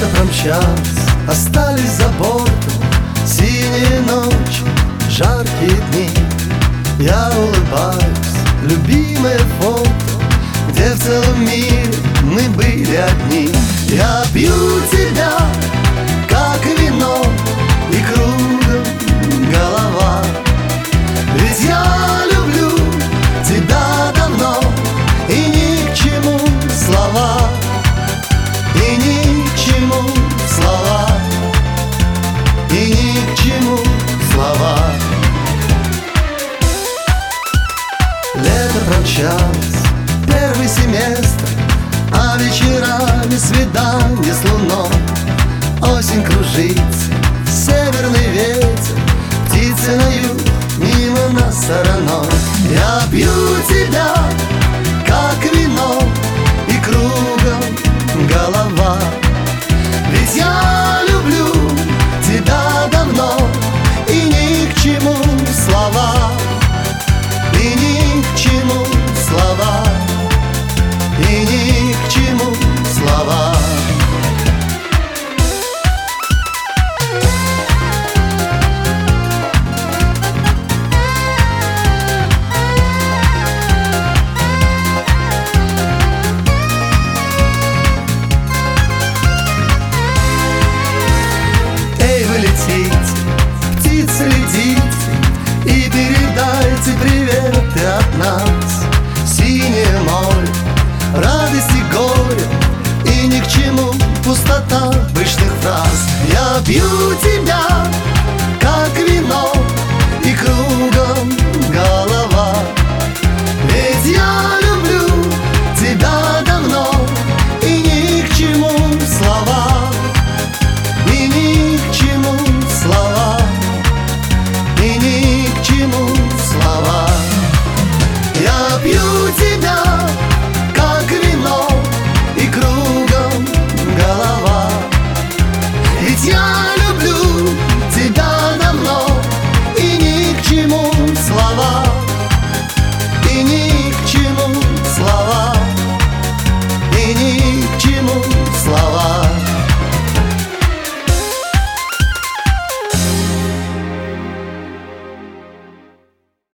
Лето промчалось, остались за бортом синие ночи, жаркие дни. Я улыбаюсь, любимое фото, где в целом мире мы были одни. Я пью тебя, как вино, и кругом голова. Ведь я люблю тебя давно, и ни к чему слова, и ни к чему слова, и ни к чему слова. Лето промчалось, первый семестр, а вечерами свидание с луной. Осень кружится, северный ветер, птицы на юг, мимо нас стороной. Я пью тебя, как вино, и кругом голова. Ведь я люблю тебя давно, и ни к чему слова, и ни к чему слова, и ни к чему слова. Эй, вы летите, птицы, летите, и передайте приветы от нас. Синее море, радость и горе, и ни к чему пустота пышных фраз. Я пью тебя,